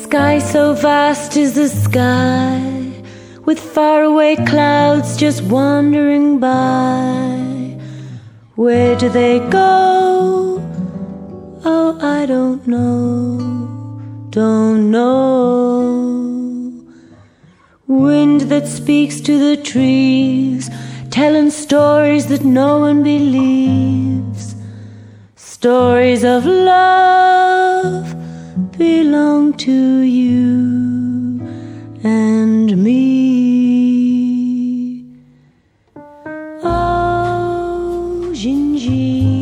sky so vast is the sky, with faraway clouds just wandering by. Where do they go? Oh, I don't know. Wind that speaks to the trees, telling stories that no one believes. Stories of love belong to you and me. Oh, Gingy.